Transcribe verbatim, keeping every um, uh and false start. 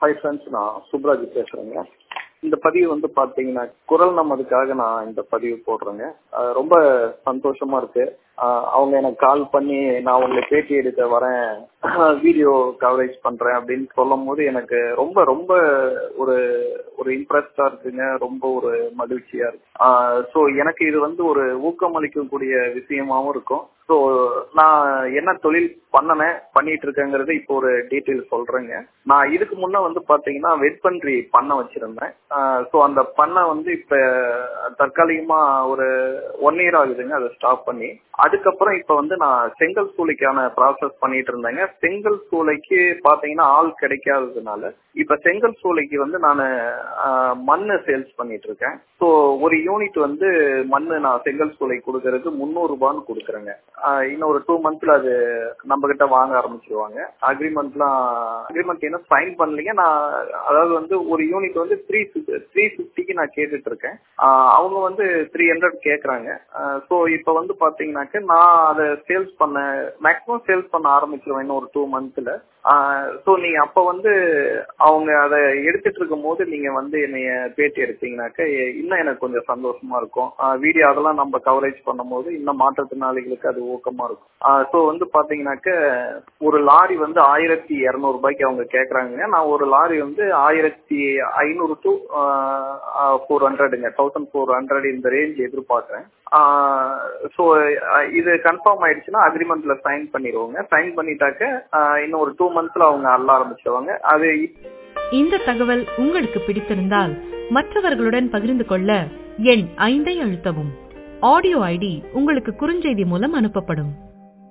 Hi friends, நான் சுப்ராஜ் பேசுறேங்க. இந்த பதிவு வந்து பாத்தீங்கன்னா குரல் நமதுக்காக நான் இந்த பதிவு போடுறேங்க. ரொம்ப சந்தோஷமா இருக்கு. அவங்க எனக்கு கால் பண்ணி நான் உங்களை பேட்டி எடுக்க வரேன், வீடியோ கவரேஜ் பண்றேன் அப்படின்னு சொல்லும் போது எனக்கு ரொம்ப ரொம்ப ஒரு ஒரு இம்ப்ரெஸ்டா இருக்குங்க. ரொம்ப ஒரு மகிழ்ச்சியா இருக்கு. ஸோ எனக்கு இது வந்து ஒரு ஊக்கமளிக்கக்கூடிய விஷயமாவும் இருக்கும். ஸோ நான் என்ன தொழில் பண்ணனேன் பண்ணிட்டு இருக்கேங்கிறது இப்போ ஒரு டீட்டெயில் சொல்றேங்க. நான் இதுக்கு முன்ன வந்து பாத்தீங்கன்னா வெட்பன்றி பண்ண வச்சிருந்தேன். ஸோ அந்த பண்ணை வந்து இப்ப தற்காலிகமா ஒரு ஒன் இயர் ஆகுதுங்க அதை ஸ்டாப் பண்ணி. அதுக்கப்புறம் இப்ப வந்து நான் செங்கல் சூளைக்கான ப்ராசஸ் பண்ணிட்டு இருந்தேங்க. செங்கல் சூளைக்கு பாத்தீங்கன்னா ஆள் கிடைக்காததுனால இப்ப செங்கல் சூளைக்கு வந்து நான் மண்ணு சேல்ஸ் பண்ணிட்டு இருக்கேன். ஸோ ஒரு யூனிட் வந்து மண்ணு நான் செங்கல் சூளை கொடுக்கறதுக்கு முன்னூறு ரூபான்னு கொடுக்குறேங்க. இன்னும் ஒரு டூ மந்த்ல அது நம்ம கிட்ட வாங்க ஆரம்பிச்சிருவாங்க. அக்ரிமெண்ட்லாம் அக்ரிமெண்ட் என்ன சைன் பண்ணலீங்க. நான் அதாவது வந்து ஒரு யூனிட் வந்து த்ரீ த்ரீ பிப்டிக்கு நான் கேட்டுட்டு இருக்கேன். அவங்க வந்து த்ரீ ஹண்ட்ரட் கேட்கறாங்க. ஸோ இப்போ வந்து பாத்தீங்கன்னாக்க நான் அதை சேல்ஸ் பண்ண மேக்ஸிமம் சேல்ஸ் பண்ண ஆரம்பிச்சிருவேன் இன்னும் ஒரு டூ மந்த்ல. ஸோ நீங்க அப்ப வந்து அவங்க அதை எடுத்துட்டு இருக்கும் போது நீங்க வந்து என்னைய பேட்டி எடுத்தீங்கன்னாக்க இன்னும் எனக்கு கொஞ்சம் சந்தோஷமா இருக்கும். வீடியோ அதெல்லாம் நம்ம கவரேஜ் பண்ணும் போது இன்னும் மாற்றுத்திறனாளிகளுக்கு அது ஊக்கமா இருக்கும். ஸோ வந்து பாத்தீங்கன்னாக்க ஒரு லாரி வந்து ஆயிரத்தி இருநூறு ரூபாய்க்கு அவங்க கேட்கறாங்க. நான் ஒரு லாரி வந்து ஆயிரத்தி ஐநூறு டு ஃபோர் ஹண்ட்ரடுங்க தௌசண்ட் ஃபோர் ஹண்ட்ரட் இந்த ரேஞ்ச் எதிர்பார்க்கிறேன். ஸோ இது கன்ஃபார்ம் ஆயிடுச்சுன்னா அக்ரிமெண்ட்ல சைன் பண்ணிடுவோங்க. சைன் பண்ணிட்டாக்க இன்னும் ஒரு டூ மந்த்ஸ்ல அவங்க அள்ள ஆரம்பிச்சிருவாங்க. அது இந்த தகவல் உங்களுக்கு பிடித்திருந்தால் மற்றவர்களுடன் பகிர்ந்து கொள்ள எண் ஐந்தை அழுத்தவும். ஆடியோ ஐடி உங்களுக்கு குறுஞ்செய்தி மூலம் அனுப்பப்படும்.